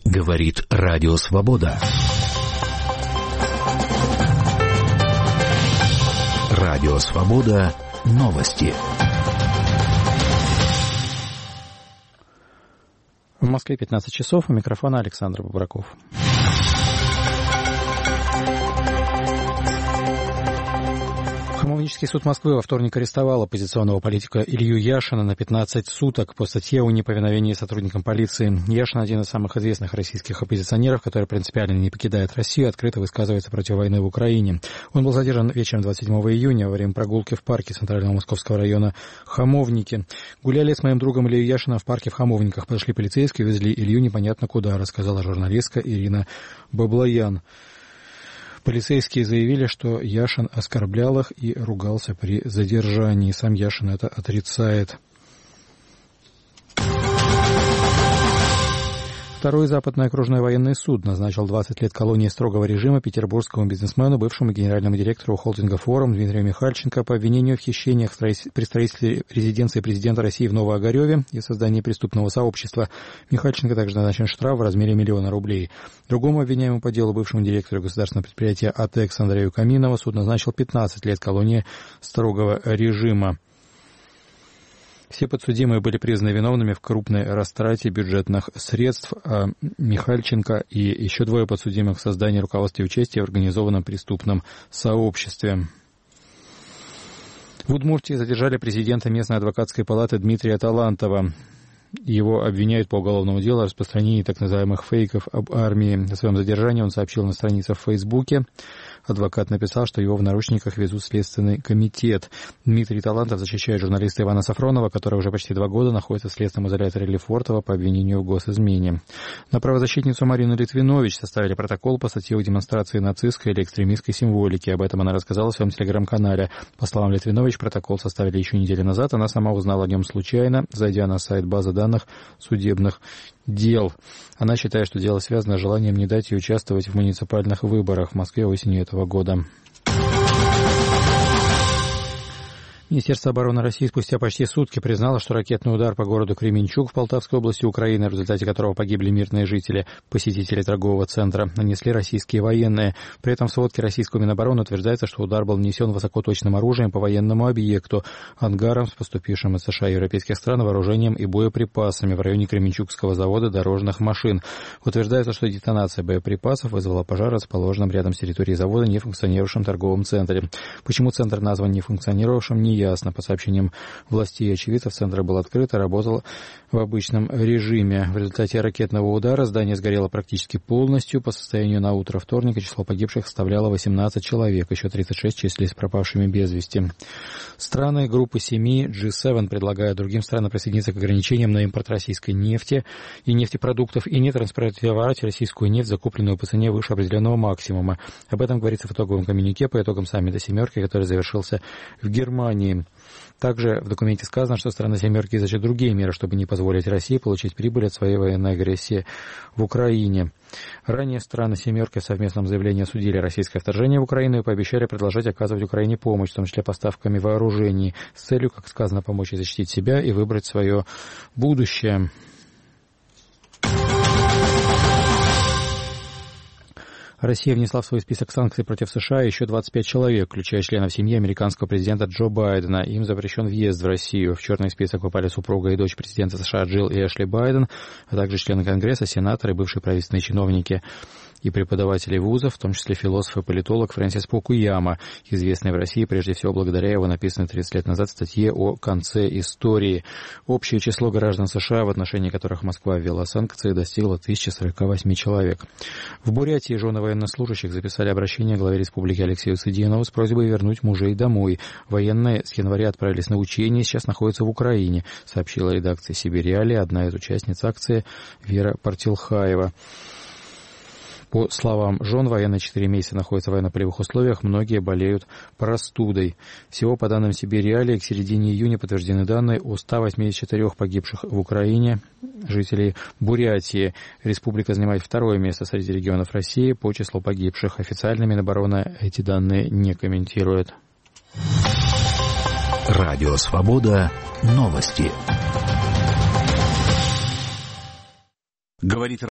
Говорит Радио Свобода. Радио Свобода. Новости. В Москве 15 часов. У микрофона Александр Бобраков. Хамовнический суд Москвы во вторник арестовал оппозиционного политика Илью Яшина на 15 суток по статье о неповиновении сотрудникам полиции. Яшин – один из самых известных российских оппозиционеров, который принципиально не покидает Россию, открыто высказывается против войны в Украине. Он был задержан вечером 27 июня во время прогулки в парке центрального московского района Хамовники. Гуляли с моим другом Ильей Яшиным в парке в Хамовниках. Подошли полицейские, везли Илью непонятно куда, рассказала журналистка Ирина Баблоян. Полицейские заявили, что Яшин оскорблял их и ругался при задержании. Сам Яшин это отрицает. Второй Западный окружной военный суд назначил 20 лет колонии строгого режима петербургскому бизнесмену, бывшему генеральному директору холдинга «Форум» Дмитрию Михальченко по обвинению в хищениях при строительстве резиденции президента России в Новоогареве и создании преступного сообщества. Михальченко также назначен штраф в размере 1 000 000 рублей. Другому обвиняемому по делу, бывшему директору государственного предприятия «АТЭКС» Андрею Каминову, суд назначил 15 лет колонии строгого режима. Все подсудимые были признаны виновными в крупной растрате бюджетных средств, а Михальченко и еще 2 подсудимых в создании, руководстве и участии в организованном преступном сообществе. В Удмуртии задержали президента местной адвокатской палаты Дмитрия Талантова. Его обвиняют по уголовному делу о распространении так называемых фейков об армии. О своем задержании он сообщил на странице в Фейсбуке. Адвокат написал, что его в наручниках везут в Следственный комитет. Дмитрий Талантов защищает журналиста Ивана Сафронова, который уже почти 2 года находится в следственном изоляторе Лефортово по обвинению в госизмене. На правозащитницу Марину Литвинович составили протокол по статье о демонстрации нацистской или экстремистской символики. Об этом она рассказала в своем телеграм-канале. По словам Литвинович, протокол составили еще неделю назад. Она сама узнала о нем случайно, зайдя на сайт базы данных судебных дел. Она считает, что дело связано с желанием не дать ей участвовать в муниципальных выборах в Москве осенью этого года. Министерство обороны России спустя почти сутки признало, что ракетный удар по городу Кременчуг в Полтавской области Украины, в результате которого погибли мирные жители, посетители торгового центра, нанесли российские военные. При этом в сводке российского Минобороны утверждается, что удар был нанесен высокоточным оружием по военному объекту, ангарам с поступившим из США и европейских стран вооружением и боеприпасами в районе Кременчугского завода дорожных машин. Утверждается, что детонация боеприпасов вызвала пожар, расположенном рядом с территорией завода нефункционировавшем торговом центре. Почему центр назван нефункционировавшим, не ясно. По сообщениям властей и очевидцев, центр был открыт и работал в обычном режиме. В результате ракетного удара здание сгорело практически полностью. По состоянию на утро вторника число погибших составляло 18 человек, еще 36 числились пропавшими без вести. Страны группы 7 G7 предлагают другим странам присоединиться к ограничениям на импорт российской нефти и нефтепродуктов и не транспортировать российскую нефть, закупленную по цене выше определенного максимума. Об этом говорится в итоговом коммюнике по итогам саммита «семерки», который завершился в Германии. Также в документе сказано, что страны «семерки» изучат другие меры, чтобы не позволить России получить прибыль от своей военной агрессии в Украине. Ранее страны «семерки» в совместном заявлении осудили российское вторжение в Украину и пообещали продолжать оказывать Украине помощь, в том числе поставками вооружений, с целью, как сказано, помочь ей защитить себя и выбрать свое будущее. Россия внесла в свой список санкций против США еще 25 человек, включая членов семьи американского президента Джо Байдена. Им запрещен въезд в Россию. В черный список попали супруга и дочь президента США Джилл и Эшли Байден, а также члены Конгресса, сенаторы, бывшие правительственные чиновники и преподаватели вузов, в том числе философ и политолог Фрэнсис Фукуяма, известный в России прежде всего благодаря его написанной 30 лет назад статье о конце истории. Общее число граждан США, в отношении которых Москва ввела санкции, достигло 1048 человек. В Бурятии жены военнослужащих записали обращение главе республики Алексею Цыдинову с просьбой вернуть мужей домой. Военные с января отправились на учения и сейчас находятся в Украине, сообщила редакция «Сибириали» одна из участниц акции Вера Партилхаева. По словам жен, военные 4 месяца находятся в военно-полевых условиях, многие болеют простудой. Всего, по данным Сибириали, к середине июня подтверждены данные о 184 погибших в Украине жителей Бурятии. Республика занимает 2-е место среди регионов России по числу погибших. Официально Минобороны эти данные не комментирует. Радио Свобода. Новости. Говорит